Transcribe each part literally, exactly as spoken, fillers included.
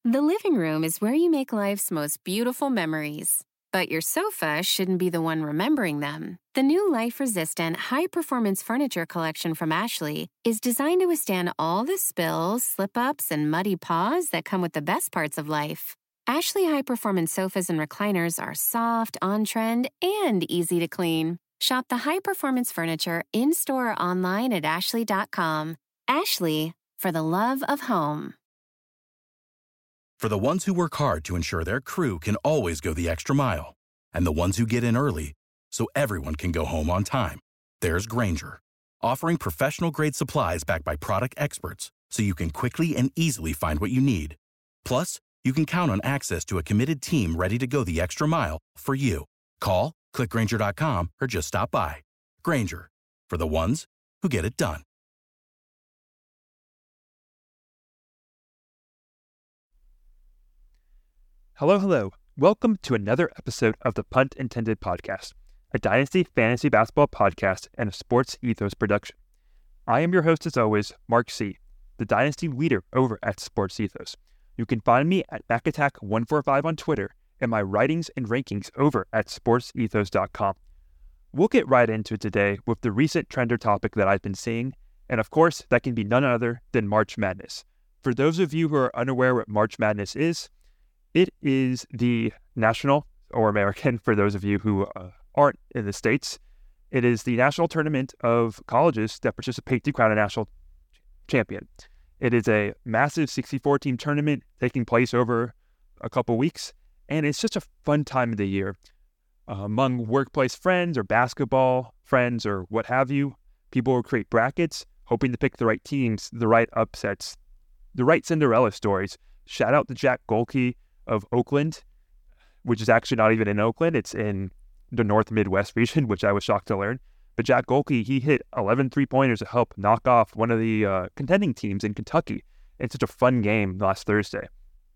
The living room is where you make life's most beautiful memories. But your sofa shouldn't be the one remembering them. The new life-resistant, high-performance furniture collection from Ashley is designed to withstand all the spills, slip-ups, and muddy paws that come with the best parts of life. Ashley high-performance sofas and recliners are soft, on-trend, and easy to clean. Shop the high-performance furniture in-store or online at ashley dot com. Ashley, for the love of home. For the ones who work hard to ensure their crew can always go the extra mile, and the ones who get in early so everyone can go home on time, there's Grainger, offering professional-grade supplies backed by product experts so you can quickly and easily find what you need. Plus, you can count on access to a committed team ready to go the extra mile for you. Call, click Grainger dot com, or just stop by. Grainger, for the ones who get it done. Hello, hello. Welcome to another episode of the Punt Intended podcast, a Dynasty Fantasy Basketball podcast and a Sports Ethos production. I am your host, as always, Mark C., the Dynasty leader over at Sports Ethos. You can find me at Mac Attack one forty-five on Twitter and my writings and rankings over at sports ethos dot com. We'll get right into it today with the recent trender topic that I've been seeing, and of course, that can be none other than March Madness. For those of you who are unaware what March Madness is, it is the national, or American for those of you who uh, aren't in the States, it is the national tournament of colleges that participate to crown a national champion. It is a massive sixty-four team tournament taking place over a couple weeks, and it's just a fun time of the year. Uh, among workplace friends or basketball friends or what have you, people will create brackets, hoping to pick the right teams, the right upsets, the right Cinderella stories. Shout out to Jack Golke of Oakland, which is actually not even in Oakland. It's in the North Midwest region, which I was shocked to learn. But Jack Golke, he hit eleven three-pointers to help knock off one of the uh, contending teams in Kentucky. It's such a fun game last Thursday.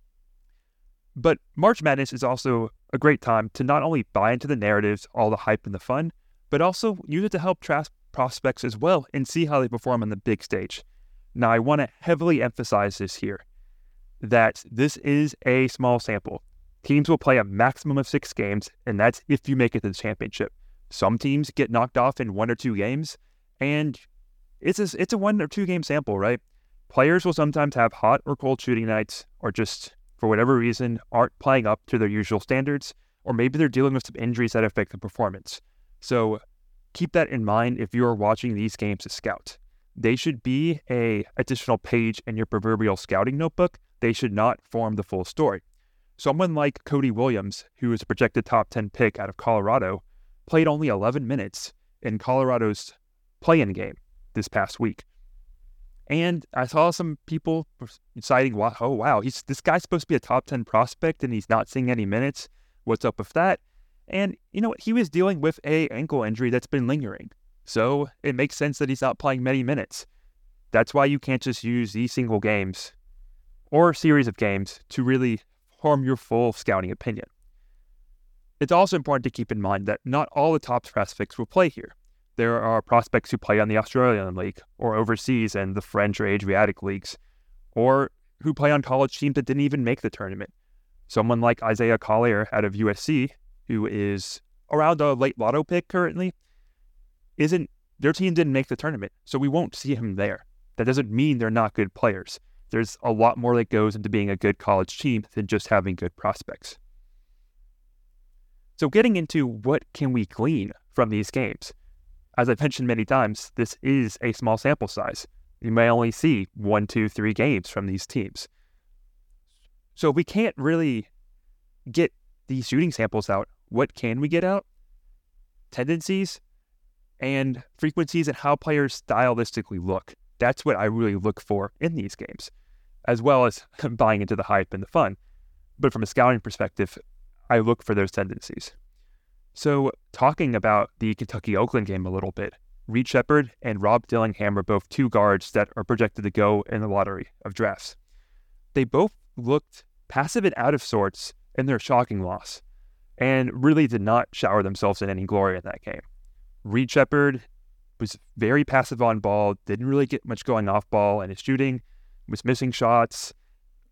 But March Madness is also a great time to not only buy into the narratives, all the hype and the fun, but also use it to help draft prospects as well and see how they perform on the big stage. Now, I want to heavily emphasize this here, that this is a small sample. Teams will play a maximum of six games, and that's if you make it to the championship. Some teams get knocked off in one or two games, and it's a, it's a one or two game sample, right? Players will sometimes have hot or cold shooting nights, or just, for whatever reason, aren't playing up to their usual standards, or maybe they're dealing with some injuries that affect the performance. So keep that in mind if you are watching these games as scout. They should be a additional page in your proverbial scouting notebook. They should not form the full story. Someone like Cody Williams, who is a projected top ten pick out of Colorado, played only eleven minutes in Colorado's play-in game this past week. And I saw some people citing, oh wow, he's this guy's supposed to be a top ten prospect and he's not seeing any minutes. What's up with that? And you know what? He was dealing with a ankle injury that's been lingering. So it makes sense that he's not playing many minutes. That's why you can't just use these single games or a series of games to really form your full scouting opinion. It's also important to keep in mind that not all the top prospects will play here. There are prospects who play on the Australian League or overseas in the French or Adriatic leagues, or who play on college teams that didn't even make the tournament. Someone like Isaiah Collier out of U S C, who is around a late lotto pick currently, isn't their team didn't make the tournament, so we won't see him there. That doesn't mean they're not good players. There's a lot more that goes into being a good college team than just having good prospects. So getting into what can we glean from these games? As I've mentioned many times, this is a small sample size. You may only see one, two, three games from these teams. So if we can't really get these shooting samples out, what can we get out? Tendencies and frequencies and how players stylistically look. That's what I really look for in these games, as well as buying into the hype and the fun. But from a scouting perspective, I look for those tendencies. So talking about the Kentucky-Oakland game a little bit, Reed Sheppard and Rob Dillingham are both two guards that are projected to go in the lottery of drafts. They both looked passive and out of sorts in their shocking loss, and really did not shower themselves in any glory in that game. Reed Sheppard was very passive on ball, didn't really get much going off ball, and his shooting was missing shots.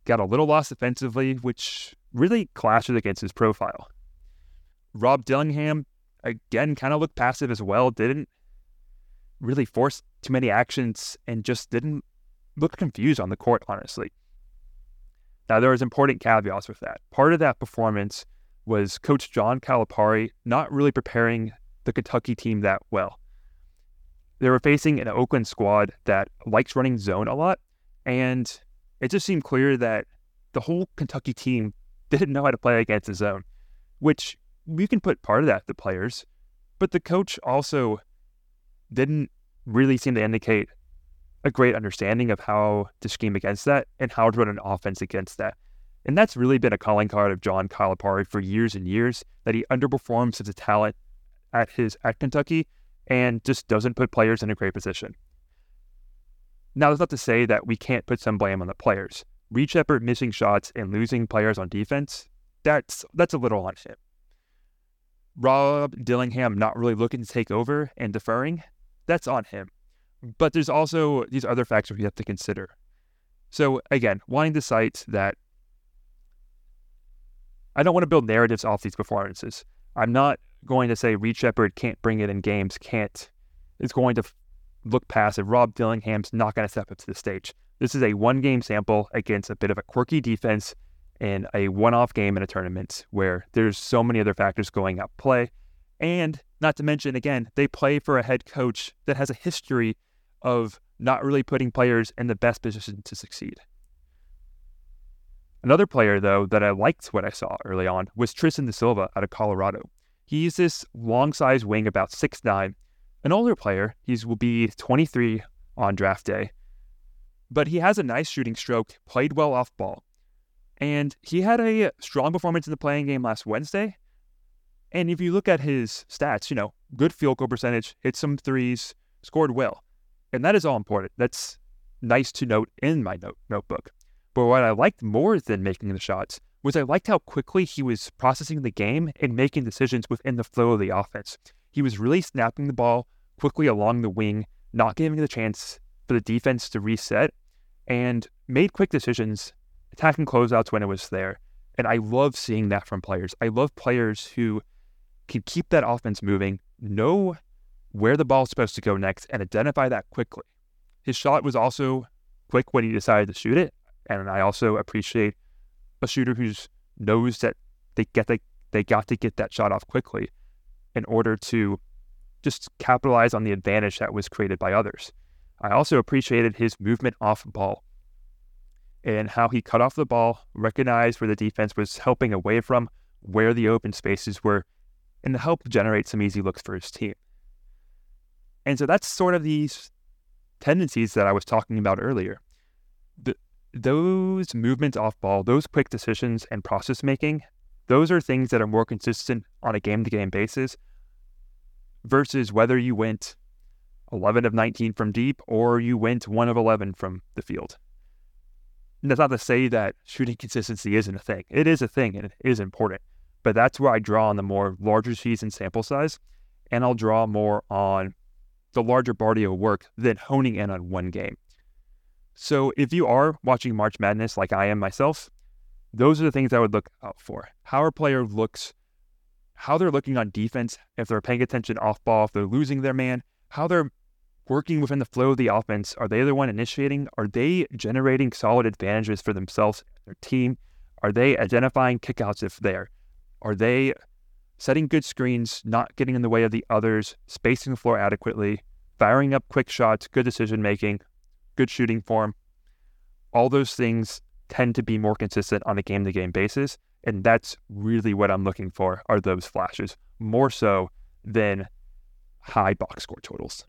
got a little lost defensively, which really clashes against his profile. Rob Dillingham, again, kind of looked passive as well, didn't really force too many actions and just didn't look confused on the court, honestly. Now, there was important caveats with that. Part of that performance was Coach John Calipari not really preparing the Kentucky team that well. They were facing an Oakland squad that likes running zone a lot, and it just seemed clear that the whole Kentucky team didn't know how to play against the zone, which we can put part of that to players, but the coach also didn't really seem to indicate a great understanding of how to scheme against that and how to run an offense against that. And that's really been a calling card of John Calipari for years and years, that he underperforms as a talent at his at Kentucky and just doesn't put players in a great position. Now, that's not to say that we can't put some blame on the players. Reed Sheppard missing shots and losing players on defense, that's that's a little on him. Rob Dillingham not really looking to take over and deferring, that's on him. But there's also these other factors we have to consider. So again, wanting to cite that I don't want to build narratives off these performances. I'm not going to say Reed Sheppard can't bring it in games, can't, is going to look passive. Rob Dillingham's not going to step up to the stage. This is a one-game sample against a bit of a quirky defense in a one-off game in a tournament where there's so many other factors going at play. And not to mention, again, they play for a head coach that has a history of not really putting players in the best position to succeed. Another player, though, that I liked what I saw early on was Tristan da Silva out of Colorado. He's this long-sized wing, about six nine, an older player. He will be twenty-three on draft day. But he has a nice shooting stroke, played well off ball. And he had a strong performance in the playing game last Wednesday. And if you look at his stats, you know, good field goal percentage, hit some threes, scored well. And that is all important. That's nice to note in my note, notebook. But what I liked more than making the shots was I liked how quickly he was processing the game and making decisions within the flow of the offense. He was really snapping the ball quickly along the wing, not giving the chance for the defense to reset, and made quick decisions, attacking closeouts when it was there. And I love seeing that from players. I love players who can keep that offense moving, know where the ball is supposed to go next, and identify that quickly. His shot was also quick when he decided to shoot it, and I also appreciate a shooter who knows that they get the, they got to get that shot off quickly in order to just capitalize on the advantage that was created by others. I also appreciated his movement off ball and how he cut off the ball, recognized where the defense was helping away from, where the open spaces were, and to help generate some easy looks for his team. And so that's sort of these tendencies that I was talking about earlier. The, those movements off ball, those quick decisions and process making, those are things that are more consistent on a game-to-game basis versus whether you went eleven of nineteen from deep or you went one of eleven from the field. And that's not to say that shooting consistency isn't a thing. It is a thing and it is important. But that's where I draw on the more larger season sample size, and I'll draw more on the larger body of work than honing in on one game. So if you are watching March Madness like I am myself, those are the things I would look out for. How a player looks, how they're looking on defense, if they're paying attention off ball, if they're losing their man, how they're working within the flow of the offense. Are they the one initiating? Are they generating solid advantages for themselves, their team? Are they identifying kickouts if they're? Are they setting good screens, not getting in the way of the others, spacing the floor adequately, firing up quick shots, good decision-making, good shooting form? All those things tend to be more consistent on a game-to-game basis, and that's really what I'm looking for, are those flashes, more so than high box score totals.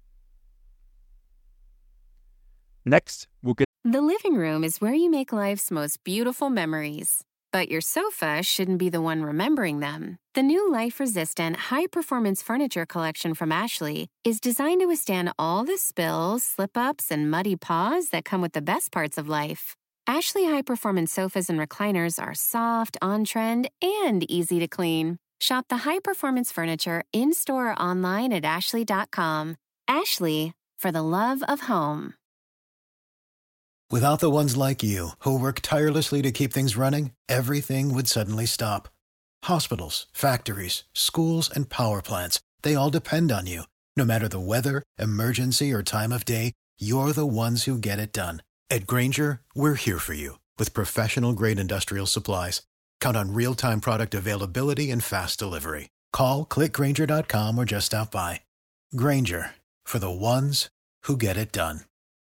Next, we'll get... The living room is where you make life's most beautiful memories. But your sofa shouldn't be the one remembering them. The new life-resistant, high-performance furniture collection from Ashley is designed to withstand all the spills, slip-ups, and muddy paws that come with the best parts of life. Ashley high-performance sofas and recliners are soft, on-trend, and easy to clean. Shop the high-performance furniture in-store or online at ashley dot com. Ashley, for the love of home. Without the ones like you, who work tirelessly to keep things running, everything would suddenly stop. Hospitals, factories, schools, and power plants, they all depend on you. No matter the weather, emergency, or time of day, you're the ones who get it done. At Grainger, we're here for you with professional-grade industrial supplies. Count on real-time product availability and fast delivery. Call, click Grainger dot com, or just stop by. Grainger, for the ones who get it done.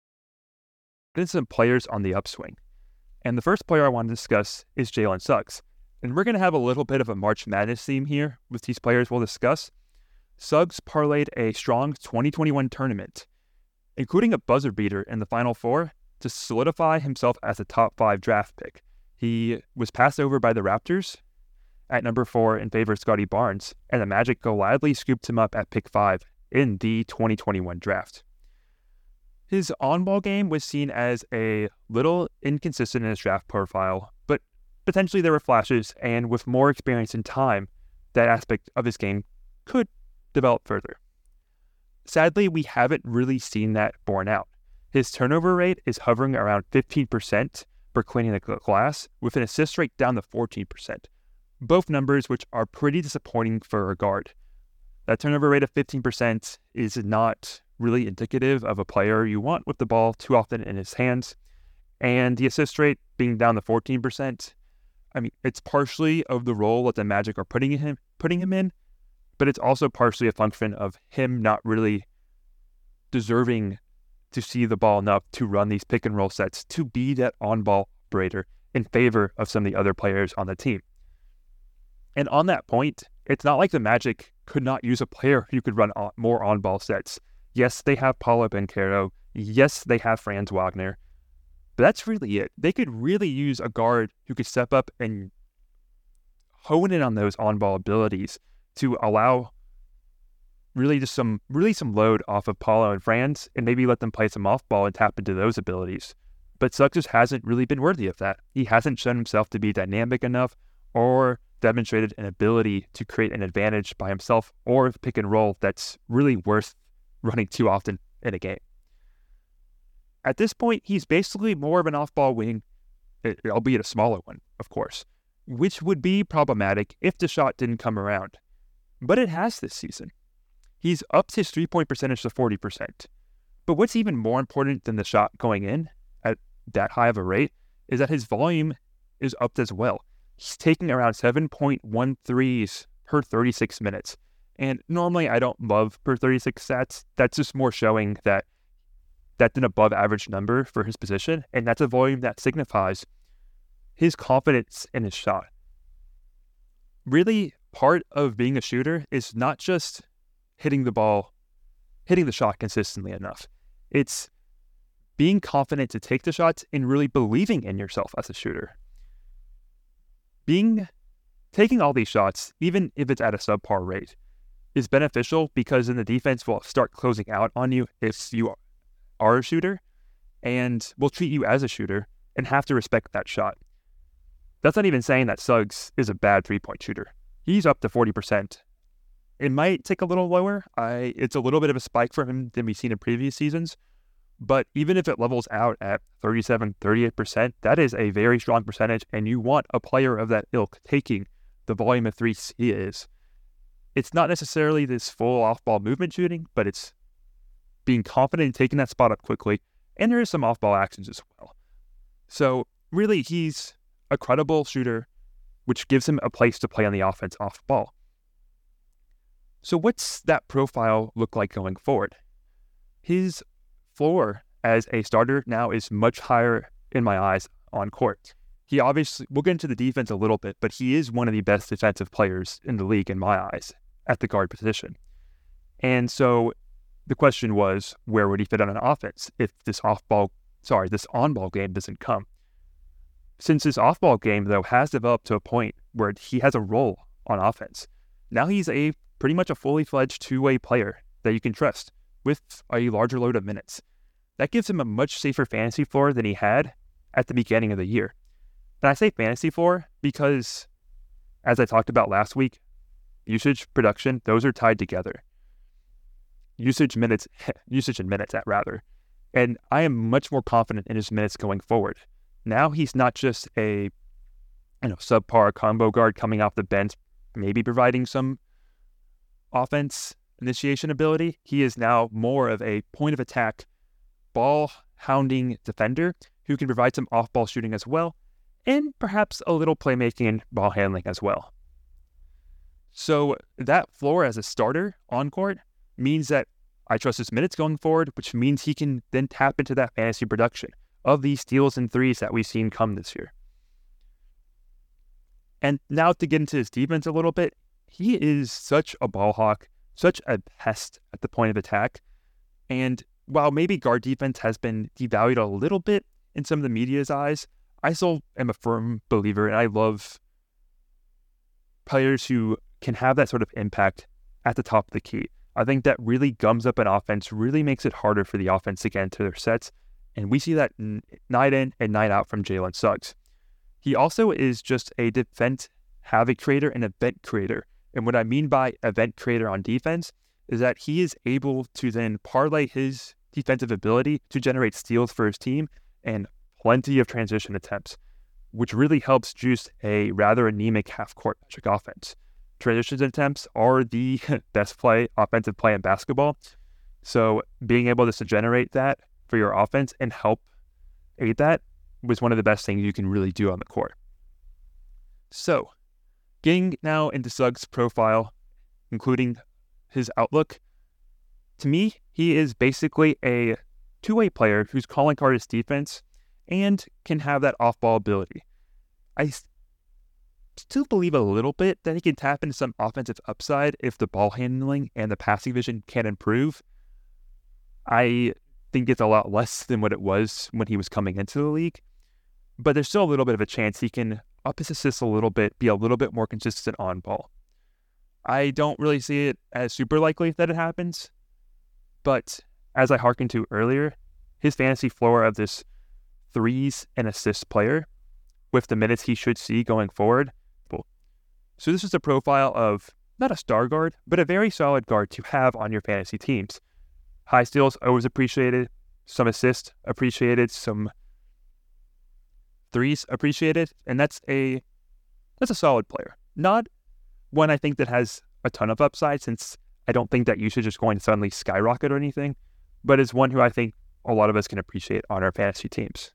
Been some players on the upswing. And the first player I want to discuss is Jalen Suggs. And we're going to have a little bit of a March Madness theme here with these players we'll discuss. Suggs parlayed a strong twenty twenty-one tournament, including a buzzer beater in the Final Four, to solidify himself as a top five draft pick. He was passed over by the Raptors at number four in favor of Scottie Barnes, and the Magic gladly scooped him up at pick five in the twenty twenty-one draft. His on-ball game was seen as a little inconsistent in his draft profile, but potentially there were flashes, and with more experience and time, that aspect of his game could develop further. Sadly, we haven't really seen that borne out. His turnover rate is hovering around fifteen percent for cleaning the glass, with an assist rate down to fourteen percent. Both numbers which are pretty disappointing for a guard. That turnover rate of fifteen percent is not really indicative of a player you want with the ball too often in his hands. And the assist rate being down to fourteen percent, I mean, it's partially of the role that the Magic are putting him putting him in, but it's also partially a function of him not really deserving to see the ball enough to run these pick and roll sets, to be that on-ball operator in favor of some of the other players on the team. And on that point, it's not like the Magic could not use a player who could run on, more on-ball sets. Yes, they have Paolo Banchero. Yes, they have Franz Wagner. But that's really it. They could really use a guard who could step up and hone in on those on-ball abilities to allow really just some really some load off of Paolo and Franz, and maybe let them play some off-ball and tap into those abilities. But Suggs just hasn't really been worthy of that. He hasn't shown himself to be dynamic enough or demonstrated an ability to create an advantage by himself or pick and roll that's really worth running too often in a game. At this point, he's basically more of an off-ball wing, albeit a smaller one, of course, which would be problematic if the shot didn't come around. But it has this season. He's upped his three-point percentage to forty percent. But what's even more important than the shot going in at that high of a rate is that his volume is upped as well. He's taking around seven point one threes per thirty-six minutes. And normally I don't love per thirty-six stats. That's just more showing that that's an above average number for his position. And that's a volume that signifies his confidence in his shot. Really, part of being a shooter is not just hitting the ball, hitting the shot consistently enough. It's being confident to take the shots and really believing in yourself as a shooter. Being, taking all these shots, even if it's at a subpar rate, is beneficial because then the defense will start closing out on you if you are a shooter, and will treat you as a shooter and have to respect that shot. That's not even saying that Suggs is a bad three-point shooter. He's up to forty percent. It might take a little lower. I, it's a little bit of a spike for him than we've seen in previous seasons. But even if it levels out at thirty-seven, thirty-eight percent, that is a very strong percentage, and you want a player of that ilk taking the volume of threes he is. It's not necessarily this full off-ball movement shooting, but it's being confident in taking that spot up quickly, and there is some off-ball actions as well. So really, he's a credible shooter, which gives him a place to play on the offense off-ball. So what's that profile look like going forward? His floor as a starter now is much higher in my eyes on court. He obviously, we'll get into the defense a little bit, but he is one of the best defensive players in the league in my eyes at the guard position. And so the question was, where would he fit on an offense if this off-ball, sorry, this on-ball game doesn't come? Since this off-ball game, though, has developed to a point where he has a role on offense, now he's a pretty much a fully fledged two-way player that you can trust with a larger load of minutes. That gives him a much safer fantasy floor than he had at the beginning of the year. And I say fantasy floor because, as I talked about last week, usage, production, those are tied together. Usage minutes, usage and minutes at rather. And I am much more confident in his minutes going forward. Now he's not just a you know subpar combo guard coming off the bench, maybe providing some offense initiation ability. He is now more of a point of attack, ball hounding defender who can provide some off-ball shooting as well, and perhaps a little playmaking and ball handling as well. So that floor as a starter on court means that I trust his minutes going forward, which means he can then tap into that fantasy production of these steals and threes that we've seen come this year. And now to get into his defense a little bit, he is such a ball hawk, such a pest at the point of attack. And while maybe guard defense has been devalued a little bit in some of the media's eyes, I still am a firm believer, and I love players who can have that sort of impact at the top of the key. I think that really gums up an offense, really makes it harder for the offense to get into their sets. And we see that night in and night out from Jalen Suggs. He also is just a defense havoc creator and event creator. And what I mean by event creator on defense is that he is able to then parlay his defensive ability to generate steals for his team and plenty of transition attempts, which really helps juice a rather anemic half-court magic offense. Transition attempts are the best play, offensive play in basketball. So being able to generate that for your offense and help aid that was one of the best things you can really do on the court. So getting now into Suggs' profile, including his outlook, to me, he is basically a two-way player whose calling card is defense and can have that off-ball ability. I still believe a little bit that he can tap into some offensive upside if the ball handling and the passing vision can improve. I think it's a lot less than what it was when he was coming into the league, but there's still a little bit of a chance he can up his assists a little bit, be a little bit more consistent on ball. I don't really see it as super likely that it happens, but as I hearkened to earlier, his fantasy floor of this threes and assists player with the minutes he should see going forward. Cool. So this is a profile of not a star guard, but a very solid guard to have on your fantasy teams. High steals, always appreciated. Some assists, appreciated. Some threes, appreciated. And that's a that's a solid player. Not one I think that has a ton of upside, since I don't think that usage is going to suddenly skyrocket or anything, but is one who I think a lot of us can appreciate on our fantasy teams.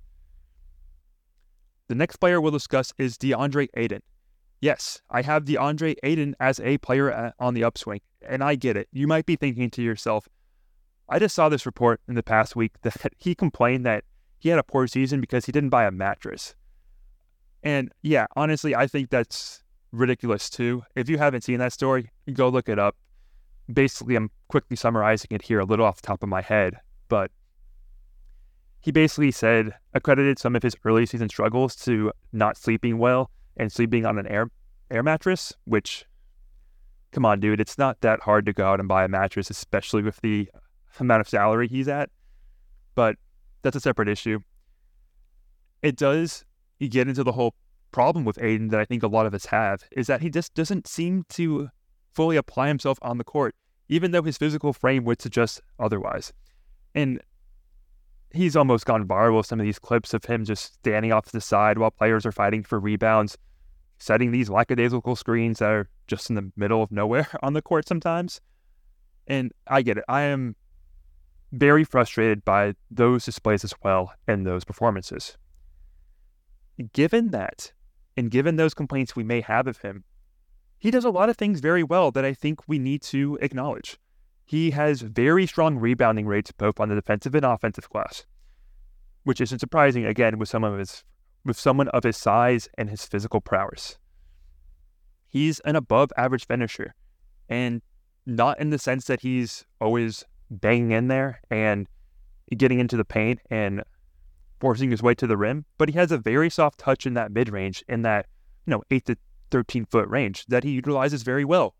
The next player we'll discuss is DeAndre Ayton. Yes, I have DeAndre Ayton as a player on the upswing, and I get it. You might be thinking to yourself, I just saw this report in the past week that he complained that he had a poor season because he didn't buy a mattress. And yeah, honestly, I think that's ridiculous too. If you haven't seen that story, go look it up. Basically, I'm quickly summarizing it here a little off the top of my head, but he basically said, accredited some of his early season struggles to not sleeping well and sleeping on an air air mattress, which, come on, dude, it's not that hard to go out and buy a mattress, especially with the amount of salary he's at. But that's a separate issue. It does you get into the whole problem with Ayton that I think a lot of us have, is that he just doesn't seem to fully apply himself on the court, even though his physical frame would suggest otherwise. And he's almost gone viral with some of these clips of him just standing off to the side while players are fighting for rebounds, setting these lackadaisical screens that are just in the middle of nowhere on the court sometimes. And I get it. I am very frustrated by those displays as well and those performances. Given that, and given those complaints we may have of him, he does a lot of things very well that I think we need to acknowledge. He has very strong rebounding rates both on the defensive and offensive glass, which isn't surprising, again, with some of his with someone of his size and his physical prowess. He's an above-average finisher, and not in the sense that he's always banging in there and getting into the paint and forcing his way to the rim, but he has a very soft touch in that mid-range, in that, you know, eight to thirteen foot range that he utilizes very well.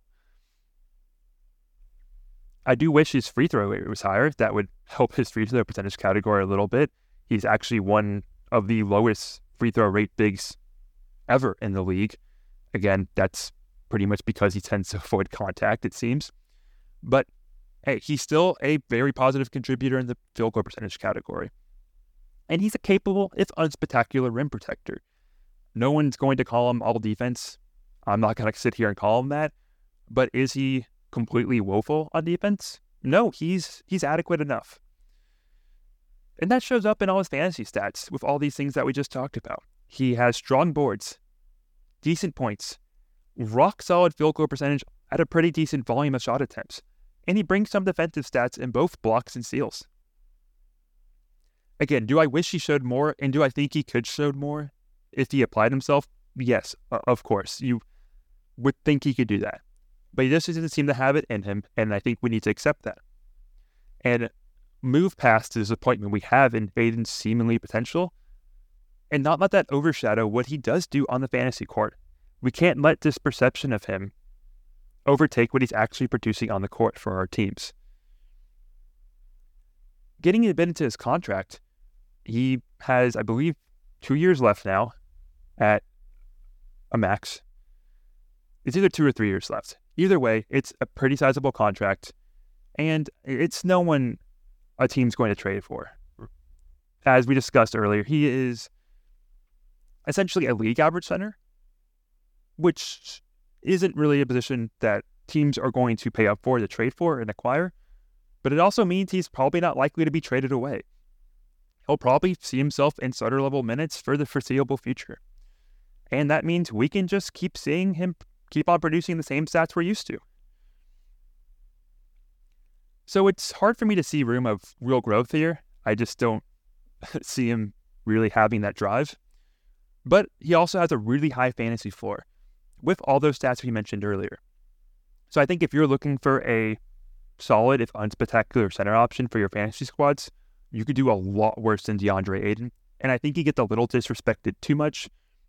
I do wish his free throw rate was higher. That would help his free throw percentage category a little bit. He's actually one of the lowest free throw rate bigs ever in the league. Again, that's pretty much because he tends to avoid contact, it seems. But hey, he's still a very positive contributor in the field goal percentage category. And he's a capable, if unspectacular, rim protector. No one's going to call him all defense. I'm not going to sit here and call him that. But is he completely woeful on defense? No, he's he's adequate enough. And that shows up in all his fantasy stats with all these things that we just talked about. He has strong boards, decent points, rock solid field goal percentage at a pretty decent volume of shot attempts. And he brings some defensive stats in both blocks and steals. Again, do I wish he showed more? And do I think he could show more if he applied himself? Yes, of course. You would think he could do that. But he just doesn't seem to have it in him, and I think we need to accept that. And move past the disappointment we have in Ayton's seemingly potential, and not let that overshadow what he does do on the fantasy court. We can't let this perception of him overtake what he's actually producing on the court for our teams. Getting a bit into his contract, he has, I believe, two years left now at a max. It's either two or three years left. Either way, it's a pretty sizable contract, and it's no one a team's going to trade for. As we discussed earlier, he is essentially a league average center, which isn't really a position that teams are going to pay up for to trade for and acquire, but it also means he's probably not likely to be traded away. He'll probably see himself in starter level minutes for the foreseeable future. And that means we can just keep seeing him keep on producing the same stats we're used to. So it's hard for me to see room of real growth here. I just don't see him really having that drive. But he also has a really high fantasy floor with all those stats we mentioned earlier. So I think if you're looking for a solid, if unspectacular center option for your fantasy squads, you could do a lot worse than DeAndre Ayton. And I think he gets a little disrespected too much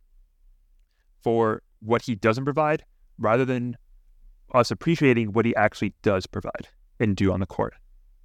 for what he doesn't provide, rather than us appreciating what he actually does provide and do on the court.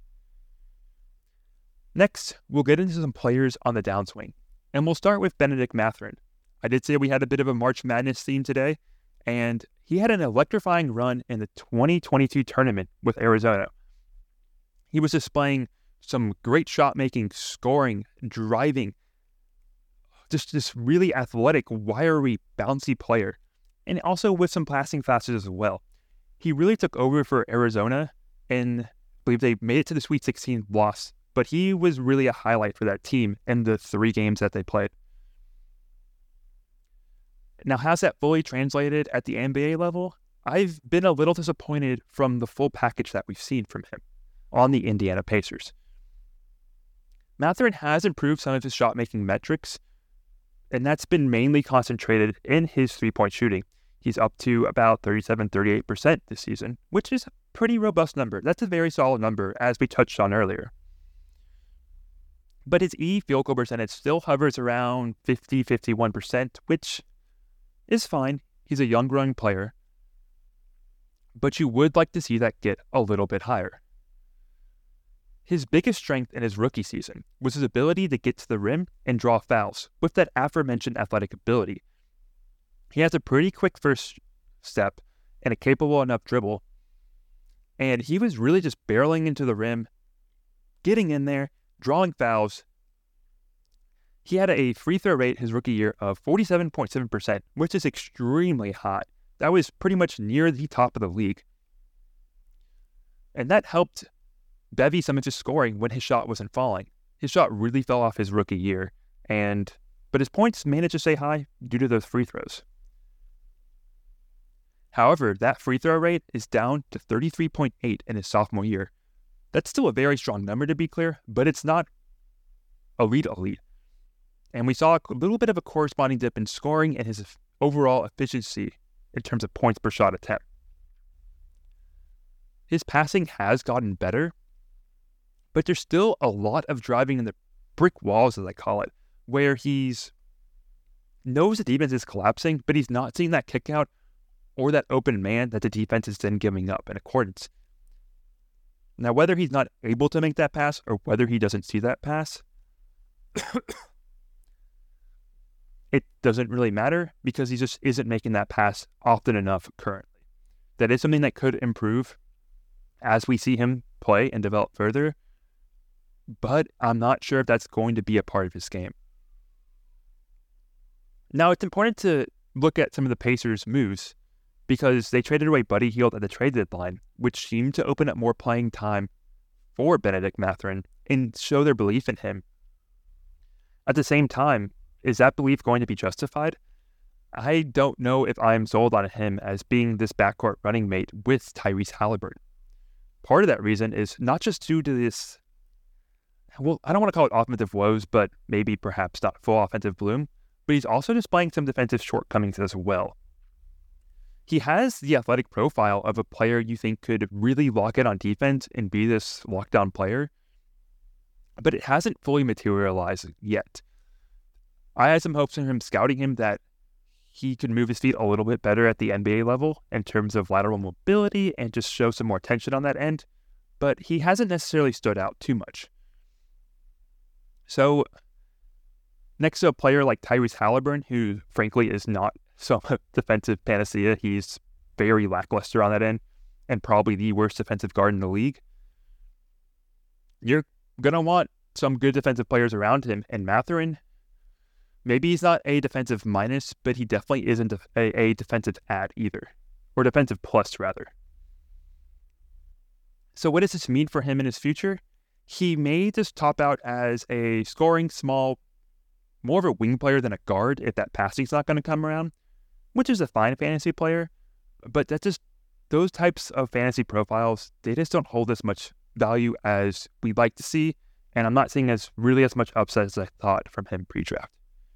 Next, we'll get into some players on the downswing, and we'll start with Bennedict Mathurin. I did say we had a bit of a March Madness theme today, and he had an electrifying run in the twenty twenty-two tournament with Arizona. He was displaying some great shot making, scoring, driving, just this really athletic, wiry, bouncy player, and also with some passing flashes as well. He really took over for Arizona, and I believe they made it to the Sweet sixteen loss, but he was really a highlight for that team in the three games that they played. Now, how's that fully translated at the N B A level? I've been a little disappointed from the full package that we've seen from him on the Indiana Pacers. Mathurin has improved some of his shot-making metrics, and that's been mainly concentrated in his three-point shooting. He's up to about thirty-seven, thirty-eight percent this season, which is a pretty robust number. That's a very solid number, as we touched on earlier. But his E field goal percentage still hovers around fifty, fifty-one percent, which is fine. He's a young growing player. But you would like to see that get a little bit higher. His biggest strength in his rookie season was his ability to get to the rim and draw fouls with that aforementioned athletic ability. He has a pretty quick first step and a capable enough dribble, and he was really just barreling into the rim, getting in there, drawing fouls. He had a free throw rate his rookie year of forty-seven point seven percent, which is extremely high. That was pretty much near the top of the league. And that helped bevy some of his scoring when his shot wasn't falling. His shot really fell off his rookie year, and but his points managed to stay high due to those free throws. However, that free throw rate is down to thirty-three point eight in his sophomore year. That's still a very strong number, to be clear, but it's not elite elite. And we saw a little bit of a corresponding dip in scoring and his overall efficiency in terms of points per shot attempt. His passing has gotten better, but there's still a lot of driving in the brick walls, as I call it, where he's knows the defense is collapsing, but he's not seeing that kick out or that open man that the defense is then giving up in accordance. Now, whether he's not able to make that pass or whether he doesn't see that pass, it doesn't really matter because he just isn't making that pass often enough currently. That is something that could improve as we see him play and develop further, but I'm not sure if that's going to be a part of his game. Now, it's important to look at some of the Pacers' moves because they traded away Buddy Hield at the trade deadline, which seemed to open up more playing time for Bennedict Mathurin and show their belief in him. At the same time, is that belief going to be justified? I don't know if I'm sold on him as being this backcourt running mate with Tyrese Halliburton. Part of that reason is not just due to this, well, I don't want to call it offensive woes, but maybe perhaps not full offensive bloom, but he's also displaying some defensive shortcomings as well. He has the athletic profile of a player you think could really lock in on defense and be this lockdown player, but it hasn't fully materialized yet. I had some hopes in him scouting him that he could move his feet a little bit better at the N B A level in terms of lateral mobility and just show some more tension on that end, but he hasn't necessarily stood out too much. So, next to a player like Tyrese Halliburton, who frankly is not some defensive panacea, he's very lackluster on that end and probably the worst defensive guard in the league, you're going to want some good defensive players around him, and Mathurin, maybe he's not a defensive minus, but he definitely isn't a, a defensive add either, or defensive plus rather. So what does this mean for him in his future? He may just top out as a scoring small, more of a wing player than a guard if that passing's not going to come around, which is a fine fantasy player, but that's just, those types of fantasy profiles, they just don't hold as much value as we'd like to see, and I'm not seeing as really as much upside as I thought from him pre-draft.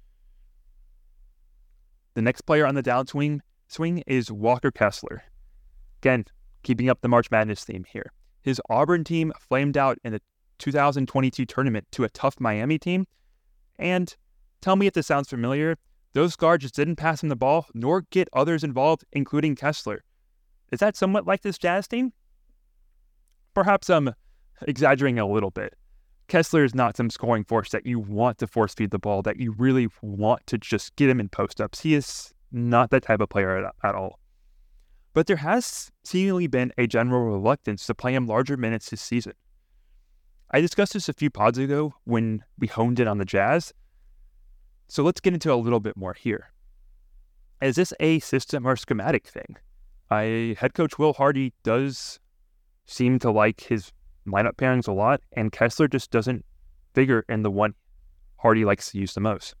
The next player on the downswing swing is Walker Kessler. Again, keeping up the March Madness theme here. His Auburn team flamed out in the two thousand twenty-two tournament to a tough Miami team, and tell me if this sounds familiar, those guards just didn't pass him the ball nor get others involved, including Kessler. Is that somewhat like this Jazz team? Perhaps I'm exaggerating a little bit. Kessler is not some scoring force that you want to force feed the ball, that you really want to just get him in post-ups. He is not that type of player at, at all. But there has seemingly been a general reluctance to play him larger minutes this season. I discussed this a few pods ago when we honed in on the Jazz, so let's get into a little bit more here. Is this a system or schematic thing? I, head coach Will Hardy does seem to like his lineup pairings a lot, and Kessler just doesn't figure in the one Hardy likes to use the most.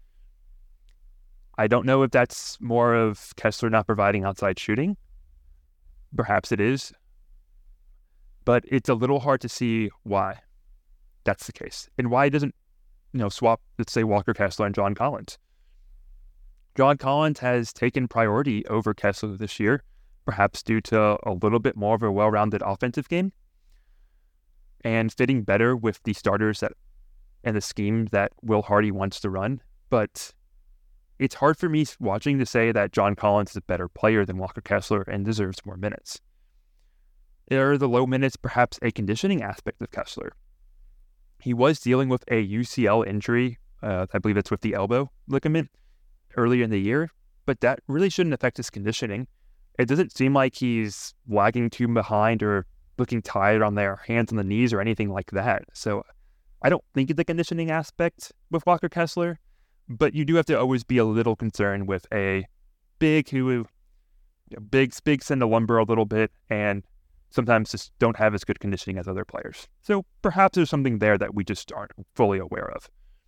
I don't know if that's more of Kessler not providing outside shooting. Perhaps it is. But it's a little hard to see why that's the case. And why he doesn't, you know, swap, let's say, Walker Kessler and John Collins. John Collins has taken priority over Kessler this year, perhaps due to a little bit more of a well-rounded offensive game and fitting better with the starters that and the scheme that Will Hardy wants to run. But it's hard for me watching to say that John Collins is a better player than Walker Kessler and deserves more minutes. Are the low minutes perhaps a conditioning aspect of Kessler? He was dealing with a U C L injury, uh, I believe it's with the elbow ligament, earlier in the year, but that really shouldn't affect his conditioning. It doesn't seem like he's lagging too behind or looking tired on their hands and the knees or anything like that. So I don't think it's a conditioning aspect with Walker Kessler, but you do have to always be a little concerned with a big who, you know, big, big send to lumber a little bit and sometimes just don't have as good conditioning as other players. So perhaps there's something there that we just aren't fully aware of.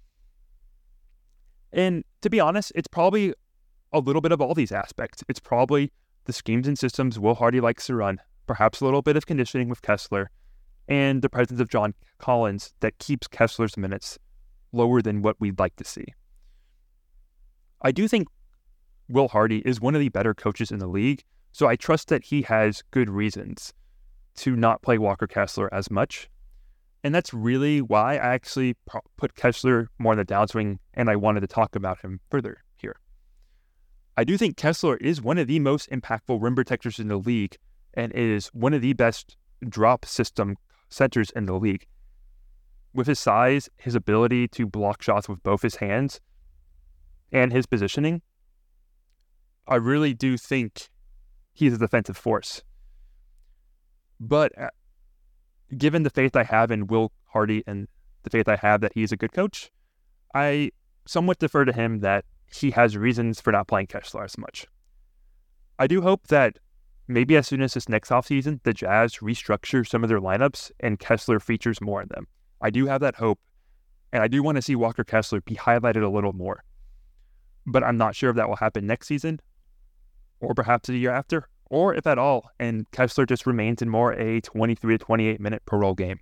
And to be honest, it's probably a little bit of all these aspects. It's probably the schemes and systems Will Hardy likes to run, perhaps a little bit of conditioning with Kessler, and the presence of John Collins that keeps Kessler's minutes lower than what we'd like to see. I do think Will Hardy is one of the better coaches in the league, so I trust that he has good reasons to not play Walker Kessler as much. And that's really why I actually put Kessler more in the downswing, and I wanted to talk about him further here. I do think Kessler is one of the most impactful rim protectors in the league and is one of the best drop system centers in the league. With his size, his ability to block shots with both his hands, and his positioning, I really do think he's a defensive force. But uh, given the faith I have in Will Hardy and the faith I have that he's a good coach, I somewhat defer to him that he has reasons for not playing Kessler as much. I do hope that maybe as soon as this next offseason, the Jazz restructure some of their lineups and Kessler features more in them. I do have that hope, and I do want to see Walker Kessler be highlighted a little more. But I'm not sure if that will happen next season, or perhaps the year after, or if at all, and Kessler just remains in more a twenty-three to twenty-eight minute per role game.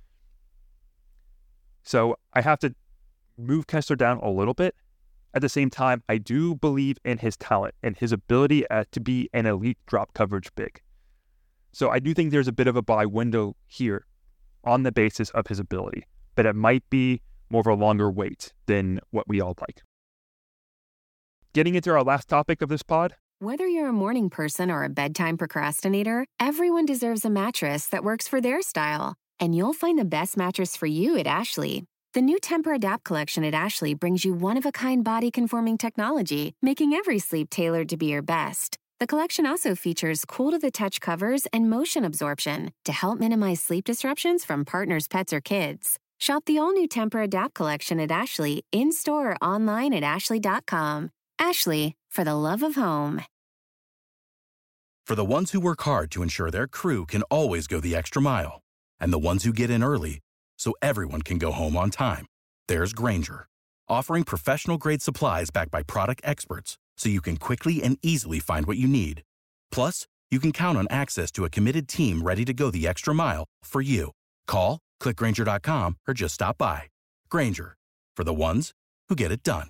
So I have to move Kessler down a little bit. At the same time, I do believe in his talent and his ability uh, to be an elite drop coverage big. So I do think there's a bit of a buy window here on the basis of his ability, but it might be more of a longer wait than what we all like. Getting into our last topic of this pod. Whether you're a morning person or a bedtime procrastinator, everyone deserves a mattress that works for their style. And you'll find the best mattress for you at Ashley. The new Tempur-Adapt collection at Ashley brings you one-of-a-kind body-conforming technology, making every sleep tailored to be your best. The collection also features cool-to-the-touch covers and motion absorption to help minimize sleep disruptions from partners, pets, or kids. Shop the all-new Tempur-Adapt collection at Ashley, in-store or online at ashley dot com. Ashley, for the love of home. For the ones who work hard to ensure their crew can always go the extra mile, and the ones who get in early so everyone can go home on time, there's Grainger, offering professional-grade supplies backed by product experts so you can quickly and easily find what you need. Plus, you can count on access to a committed team ready to go the extra mile for you. Call, click Grainger dot com, or just stop by. Grainger, for the ones who get it done.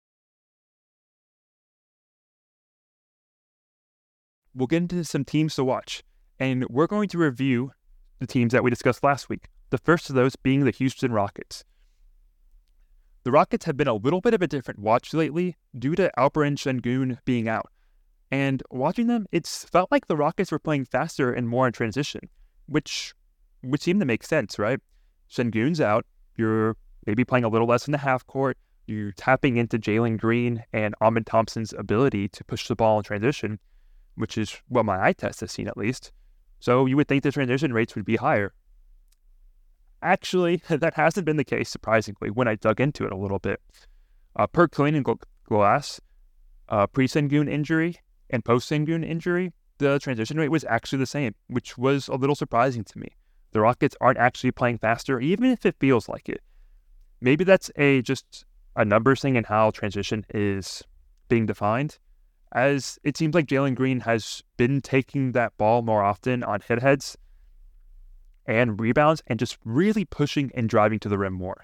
We'll get into some teams to watch, and we're going to review the teams that we discussed last week. The first of those being the Houston Rockets. The Rockets have been a little bit of a different watch lately due to Alperen Sengun being out. And watching them, it's felt like the Rockets were playing faster and more in transition, which would seem to make sense, right? Sengun's out, you're maybe playing a little less in the half court, you're tapping into Jalen Green and Amen Thompson's ability to push the ball in transition, which is what my eye test has seen at least. So you would think the transition rates would be higher. Actually, that hasn't been the case, surprisingly, when I dug into it a little bit. Uh, per Clean Glass, uh, pre-Sengun injury and post-Sengun injury, the transition rate was actually the same, which was a little surprising to me. The Rockets aren't actually playing faster, even if it feels like it. Maybe that's a just a numbers thing in how transition is being defined, as it seems like Jalen Green has been taking that ball more often on hit heads and rebounds and just really pushing and driving to the rim more.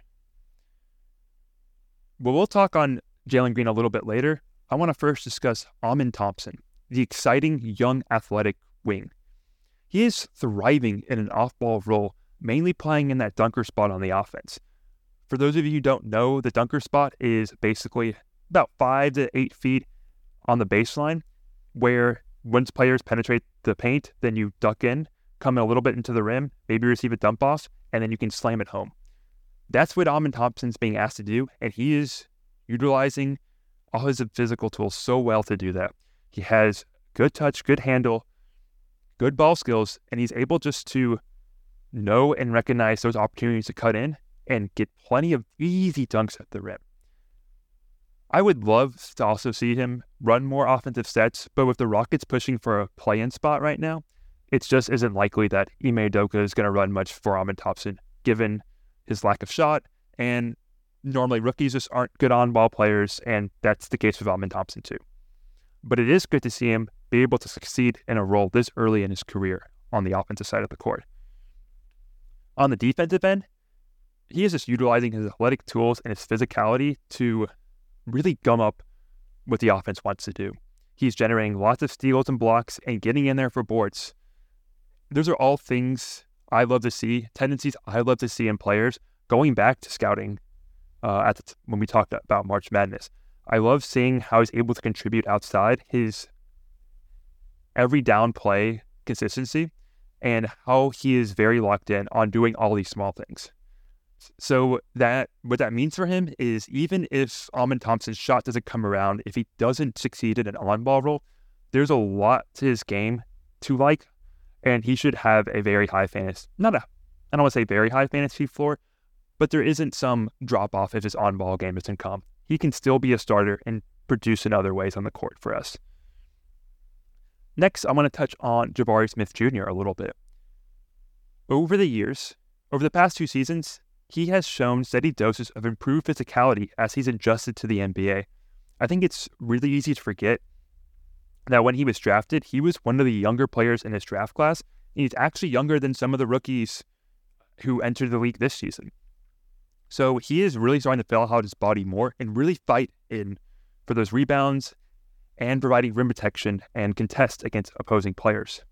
Well, we'll talk on Jalen Green a little bit later. I want to first discuss Amen Thompson, the exciting young athletic wing. He is thriving in an off-ball role, mainly playing in that dunker spot on the offense. For those of you who don't know, the dunker spot is basically about five to eight feet on the baseline, where once players penetrate the paint, then you duck in, come in a little bit into the rim, maybe receive a dump off, and then you can slam it home. That's what Amen Thompson's being asked to do, and he is utilizing all his physical tools so well to do that. He has good touch, good handle, good ball skills, and he's able just to know and recognize those opportunities to cut in and get plenty of easy dunks at the rim. I would love to also see him run more offensive sets, but with the Rockets pushing for a play-in spot right now, it just isn't likely that Ime Udoka is going to run much for Amen Thompson, given his lack of shot, and normally rookies just aren't good on-ball players, and that's the case with Amen Thompson too. But it is good to see him be able to succeed in a role this early in his career on the offensive side of the court. On the defensive end, he is just utilizing his athletic tools and his physicality to really gum up what the offense wants to do. He's generating lots of steals and blocks and getting in there for boards. Those are all things I love to see, tendencies I love to see in players. Going back to scouting uh, at the t- when we talked about March Madness, I love seeing how he's able to contribute outside, his every down play consistency, and how he is very locked in on doing all these small things. So that what that means for him is even if Amen Thompson's shot doesn't come around, if he doesn't succeed in an on-ball role, there's a lot to his game to like, and he should have a very high fantasy, not a, I don't want to say very high fantasy floor, but there isn't some drop-off if his on-ball game doesn't come. He can still be a starter and produce in other ways on the court for us. Next, I want to touch on Jabari Smith Junior a little bit. Over the years, over the past two seasons, he has shown steady doses of improved physicality as he's adjusted to the N B A. I think it's really easy to forget that when he was drafted, he was one of the younger players in his draft class, and he's actually younger than some of the rookies who entered the league this season. So he is really starting to fill out his body more and really fight in for those rebounds and providing rim protection and contest against opposing players.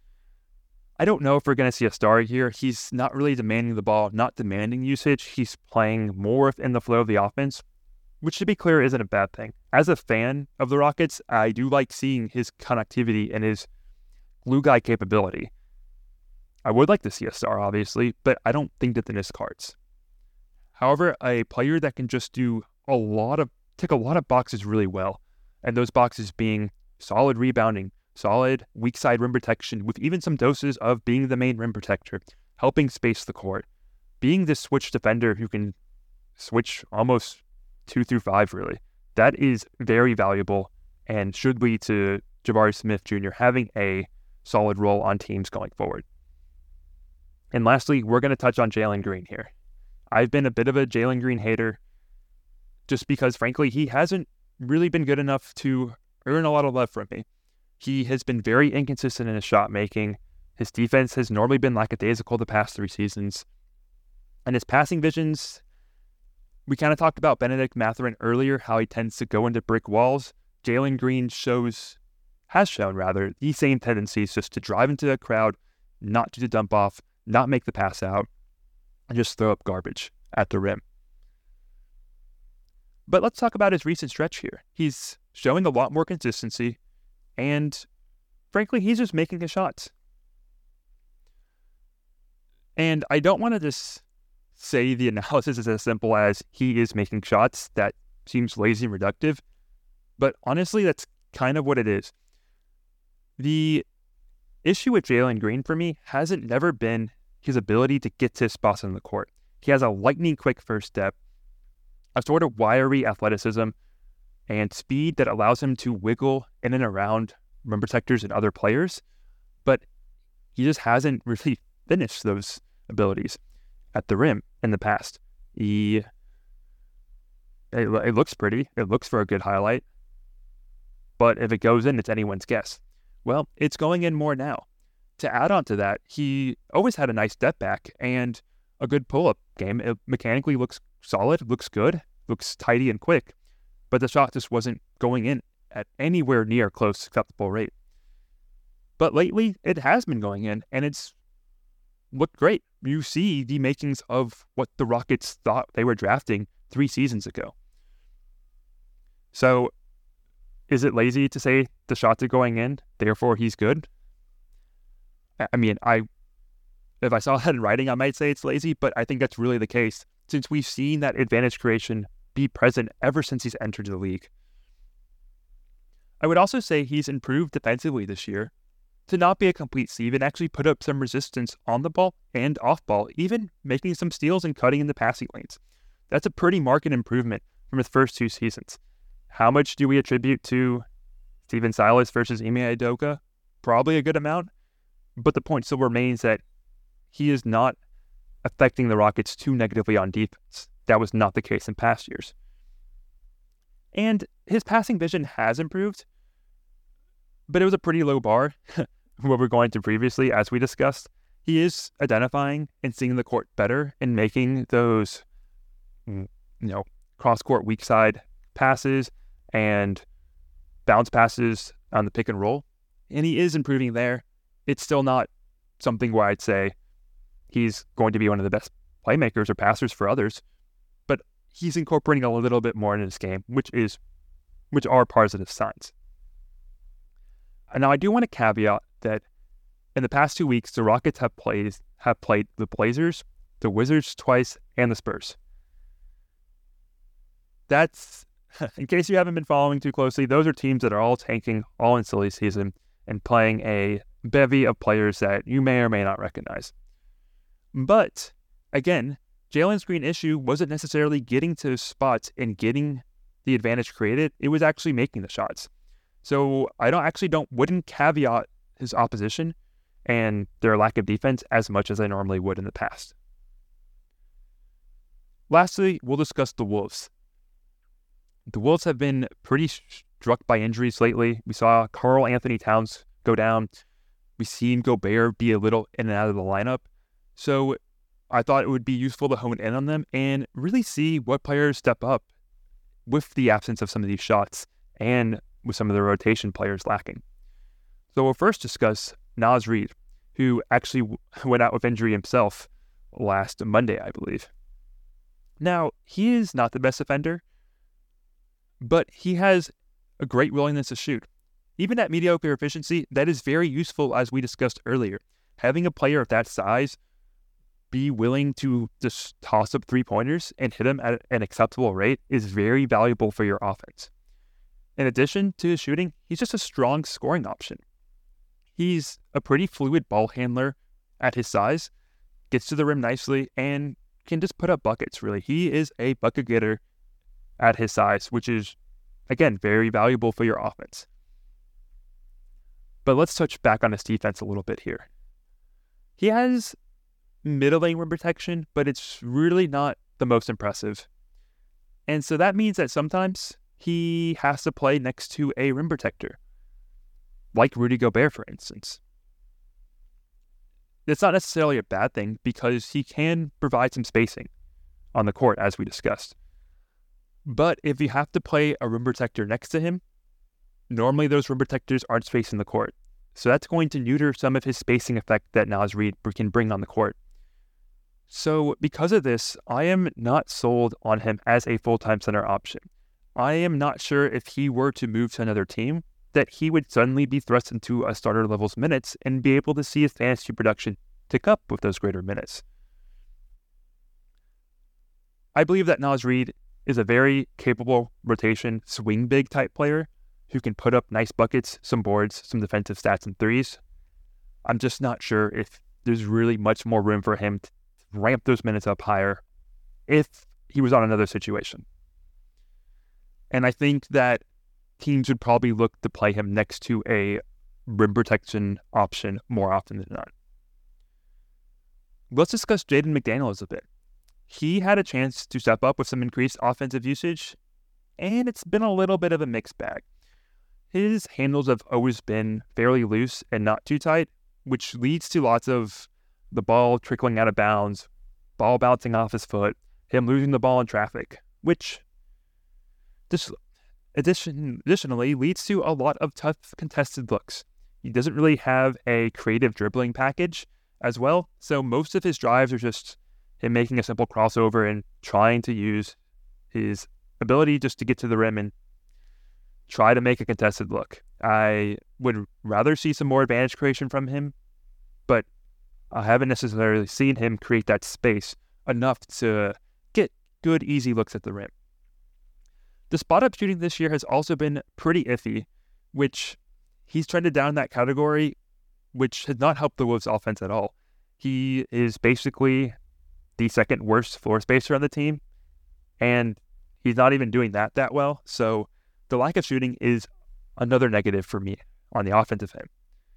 I don't know if we're going to see a star here. He's not really demanding the ball, not demanding usage. He's playing more in the flow of the offense, which, to be clear, isn't a bad thing. As a fan of the Rockets, I do like seeing his connectivity and his glue guy capability. I would like to see a star, obviously, but I don't think that in his cards. However, a player that can just do a lot of, tick a lot of boxes really well, and those boxes being solid rebounding, solid weak side rim protection, with even some doses of being the main rim protector, helping space the court, being this switch defender who can switch almost two through five, really. That is very valuable and should lead to Jabari Smith Junior having a solid role on teams going forward. And lastly, we're going to touch on Jalen Green here. I've been a bit of a Jalen Green hater just because, frankly, he hasn't really been good enough to earn a lot of love from me. He has been very inconsistent in his shot making. His defense has normally been lackadaisical the past three seasons. And his passing visions, we kind of talked about Benedict Mathurin earlier, how he tends to go into brick walls. Jalen Green shows, has shown rather, the same tendencies, just to drive into the crowd, not do the dump off, not make the pass out, and just throw up garbage at the rim. But let's talk about his recent stretch here. He's showing a lot more consistency, and frankly, he's just making his shots. And I don't want to just say the analysis is as simple as he is making shots. That seems lazy and reductive. But honestly, that's kind of what it is. The issue with Jalen Green for me hasn't never been his ability to get to his spots on the court. He has a lightning quick first step, a sort of wiry athleticism, and speed that allows him to wiggle in and around rim protectors and other players, but he just hasn't really finished those abilities at the rim in the past. He, it, it looks pretty. It looks for a good highlight, but if it goes in, it's anyone's guess. Well, it's going in more now. To add on to that, he always had a nice step back and a good pull-up game. It mechanically looks solid, looks good, looks tidy and quick, but the shot just wasn't going in at anywhere near close to acceptable rate. But lately, it has been going in, and it's looked great. You see the makings of what the Rockets thought they were drafting three seasons ago. So, is it lazy to say the shots are going in, therefore he's good? I mean, I if I saw that in writing, I might say it's lazy, but I think that's really the case, since we've seen that advantage creation be present ever since he's entered the league. I would also say he's improved defensively this year to not be a complete sieve and actually put up some resistance on the ball and off ball, even making some steals and cutting in the passing lanes. That's a pretty marked improvement from his first two seasons. How much do we attribute to Stephen Silas versus Ime Udoka? Probably a good amount, but the point still remains that he is not affecting the Rockets too negatively on defense. That was not the case in past years. And his passing vision has improved, but it was a pretty low bar what we're going to previously, as we discussed. He is identifying and seeing the court better and making those, you know, cross-court weak side passes and bounce passes on the pick and roll. And he is improving there. It's still not something where I'd say he's going to be one of the best playmakers or passers for others, but he's incorporating a little bit more into his game, which is, which are positive signs. And now I do want to caveat that in the past two weeks, the Rockets have played have played the Blazers, the Wizards twice, and the Spurs. That's, in case you haven't been following too closely, those are teams that are all tanking, all in silly season, and playing a bevy of players that you may or may not recognize. But again, Jalen's Green issue wasn't necessarily getting to spots and getting the advantage created. It was actually making the shots. So I don't actually don't wouldn't caveat his opposition and their lack of defense as much as I normally would in the past. Lastly, we'll discuss the Wolves. The Wolves have been pretty struck by injuries lately. We saw Karl Anthony Towns go down. We've seen Gobert be a little in and out of the lineup. So I thought it would be useful to hone in on them and really see what players step up with the absence of some of these shots and with some of the rotation players lacking. So we'll first discuss Naz Reid, who actually w- went out with injury himself last Monday, I believe. Now, he is not the best defender, but he has a great willingness to shoot. Even at mediocre efficiency, that is very useful, as we discussed earlier. Having a player of that size be willing to just toss up three-pointers and hit them at an acceptable rate is very valuable for your offense. In addition to his shooting, he's just a strong scoring option. He's a pretty fluid ball handler at his size, gets to the rim nicely, and can just put up buckets, really. He is a bucket getter at his size, which is, again, very valuable for your offense. But let's touch back on his defense a little bit here. He has middling rim protection, but it's really not the most impressive. And so that means that sometimes he has to play next to a rim protector, like Rudy Gobert, for instance. It's not necessarily a bad thing because he can provide some spacing on the court, as we discussed. But if you have to play a rim protector next to him, normally those rim protectors aren't spacing the court. So that's going to neuter some of his spacing effect that Naz Reid can bring on the court. So because of this, I am not sold on him as a full-time center option. I am not sure if he were to move to another team that he would suddenly be thrust into a starter level's minutes and be able to see his fantasy production tick up with those greater minutes. I believe that Naz Reid is a very capable rotation swing big type player who can put up nice buckets, some boards, some defensive stats and threes. I'm just not sure if there's really much more room for him to ramp those minutes up higher if he was on another situation. And I think that teams would probably look to play him next to a rim protection option more often than not. Let's discuss Jaden McDaniels a bit. He had a chance to step up with some increased offensive usage, and it's been a little bit of a mixed bag. His handles have always been fairly loose and not too tight, which leads to lots of the ball trickling out of bounds, ball bouncing off his foot, him losing the ball in traffic, which just addition, additionally leads to a lot of tough contested looks. He doesn't really have a creative dribbling package as well, so most of his drives are just him making a simple crossover and trying to use his ability just to get to the rim and try to make a contested look. I would rather see some more advantage creation from him, but I haven't necessarily seen him create that space enough to get good, easy looks at the rim. The spot-up shooting this year has also been pretty iffy, which he's trended down that category, which has not helped the Wolves' offense at all. He is basically the second worst floor spacer on the team, and he's not even doing that that well, so the lack of shooting is another negative for me on the offensive end.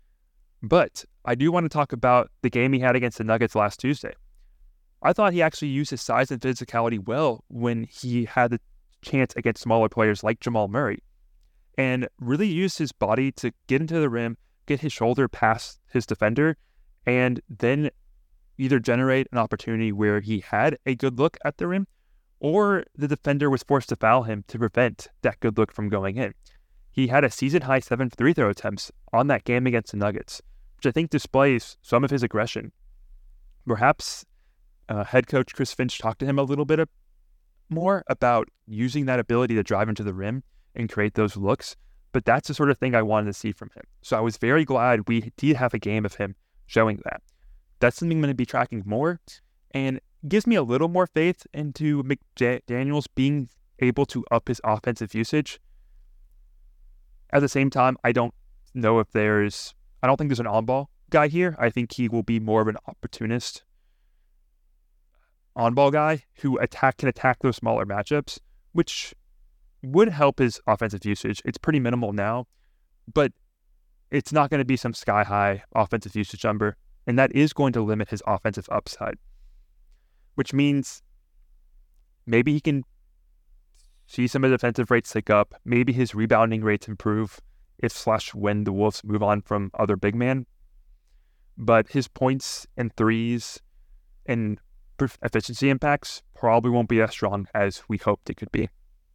But I do want to talk about the game he had against the Nuggets last Tuesday. I thought he actually used his size and physicality well when he had the chance against smaller players like Jamal Murray, and really used his body to get into the rim, get his shoulder past his defender, and then either generate an opportunity where he had a good look at the rim, or the defender was forced to foul him to prevent that good look from going in. He had a season-high seven free throw attempts on that game against the Nuggets, which I think displays some of his aggression. Perhaps uh, head coach Chris Finch talked to him a little bit of, more about using that ability to drive into the rim and create those looks, but that's the sort of thing I wanted to see from him. So I was very glad we did have a game of him showing that. That's something I'm going to be tracking more, and gives me a little more faith into McDaniels being able to up his offensive usage. At the same time, I don't know if there's I don't think there's an on-ball guy here. I think he will be more of an opportunist on-ball guy who attack can attack those smaller matchups, which would help his offensive usage. It's pretty minimal now, but it's not going to be some sky-high offensive usage number, and that is going to limit his offensive upside, which means maybe he can see some of the defensive rates tick up. Maybe his rebounding rates improve if slash when the Wolves move on from other big man. But his points and threes and efficiency impacts probably won't be as strong as we hoped it could be.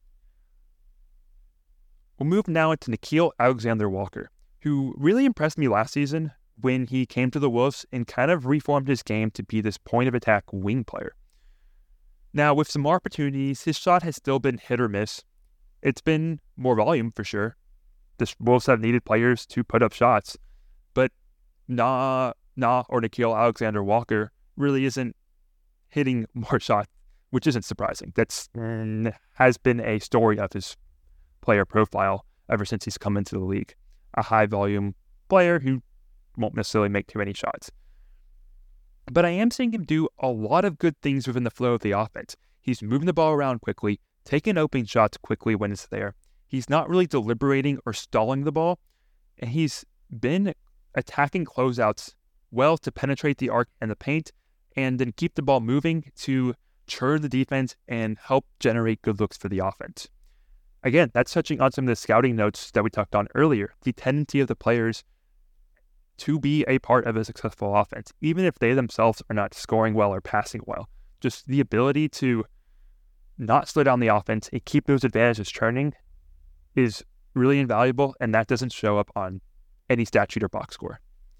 We'll move now into Nickeil Alexander-Walker, who really impressed me last season when he came to the Wolves and kind of reformed his game to be this point-of-attack wing player. Now, with some more opportunities, his shot has still been hit or miss. It's been more volume for sure. The Wolves have needed players to put up shots, but Nah, Nah or Nickeil Alexander-Walker really isn't hitting more shots, which isn't surprising. That's mm, has been a story of his player profile ever since he's come into the league. A high-volume player who won't necessarily make too many shots. But I am seeing him do a lot of good things within the flow of the offense. He's moving the ball around quickly, taking open shots quickly when it's there. He's not really deliberating or stalling the ball, and he's been attacking closeouts well to penetrate the arc and the paint, and then keep the ball moving to churn the defense and help generate good looks for the offense. Again, that's touching on some of the scouting notes that we talked on earlier, the tendency of the players to be a part of a successful offense, even if they themselves are not scoring well or passing well. Just the ability to not slow down the offense and keep those advantages churning is really invaluable, and that doesn't show up on any stat sheet or box score.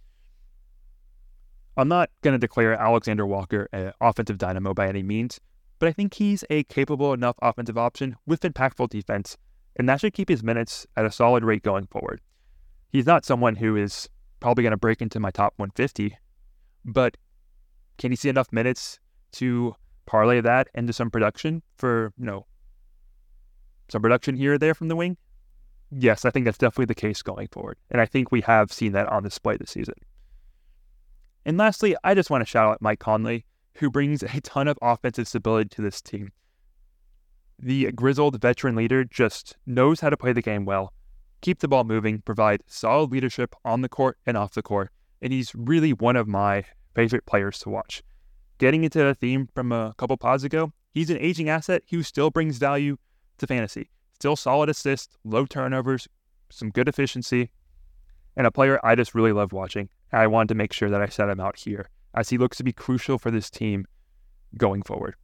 I'm not going to declare Alexander-Walker an offensive dynamo by any means, but I think he's a capable enough offensive option with impactful defense, and that should keep his minutes at a solid rate going forward. He's not someone who is probably going to break into my top one fifty, but can he see enough minutes to parlay that into some production for, you know, some production here or there from the wing? Yes, I think that's definitely the case going forward, and I think we have seen that on display this season. And lastly, I just want to shout out Mike Conley, who brings a ton of offensive stability to this team. The grizzled veteran leader just knows how to play the game well, keep the ball moving, provide solid leadership on the court and off the court, and he's really one of my favorite players to watch. Getting into the theme from a couple pods ago, he's an aging asset who still brings value to fantasy. Still solid assists, low turnovers, some good efficiency, and a player I just really love watching. I wanted to make sure that I set him out here, as he looks to be crucial for this team going forward.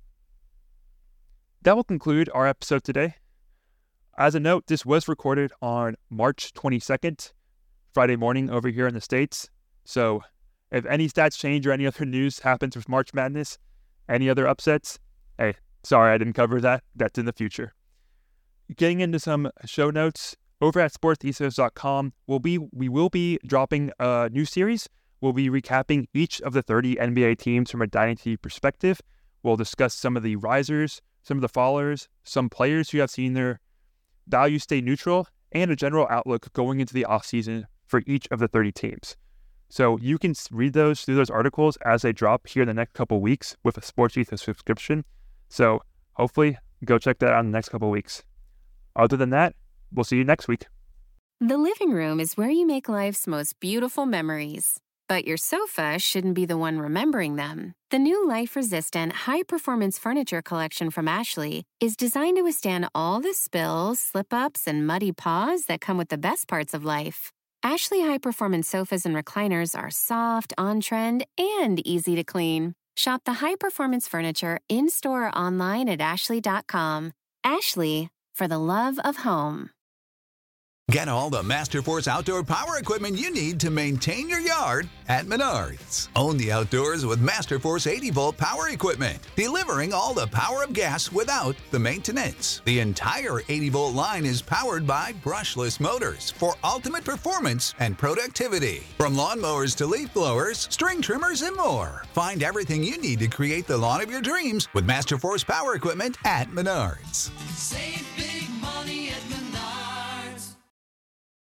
That will conclude our episode today. As a note, this was recorded on March twenty-second, Friday morning over here in the States. So if any stats change or any other news happens with March Madness, any other upsets, hey, sorry I didn't cover that. That's in the future. Getting into some show notes, over at sports ethos dot com, we'll be, we will be dropping a new series. We'll be recapping each of the thirty N B A teams from a dynasty perspective. We'll discuss some of the risers, some of the fallers, some players who have seen their value stay neutral, and a general outlook going into the offseason for each of the thirty teams. So you can read those through those articles as they drop here in the next couple weeks with a Sports Ethos subscription. So hopefully go check that out in the next couple weeks. Other than that, we'll see you next week. The living room is where you make life's most beautiful memories. But your sofa shouldn't be the one remembering them. The new life-resistant, high-performance furniture collection from Ashley is designed to withstand all the spills, slip-ups, and muddy paws that come with the best parts of life. Ashley high-performance sofas and recliners are soft, on-trend, and easy to clean. Shop the high-performance furniture in-store or online at ashley dot com. Ashley, for the love of home. Get all the Masterforce outdoor power equipment you need to maintain your yard at Menards. Own the outdoors with Masterforce eighty volt power equipment, delivering all the power of gas without the maintenance. The entire eighty volt line is powered by brushless motors for ultimate performance and productivity. From lawnmowers to leaf blowers, string trimmers, and more. Find everything you need to create the lawn of your dreams with Masterforce power equipment at Menards. Save big money at Menards.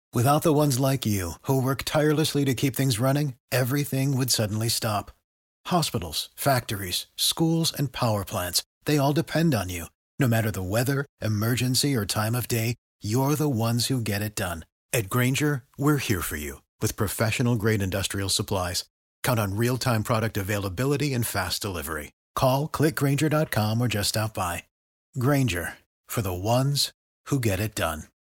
Without the ones like you, who work tirelessly to keep things running, everything would suddenly stop. Hospitals, factories, schools, and power plants, they all depend on you. No matter the weather, emergency, or time of day, you're the ones who get it done. At Grainger, we're here for you with professional-grade industrial supplies. Count on real-time product availability and fast delivery. Call, click Grainger dot com, or just stop by. Grainger, for the ones who get it done.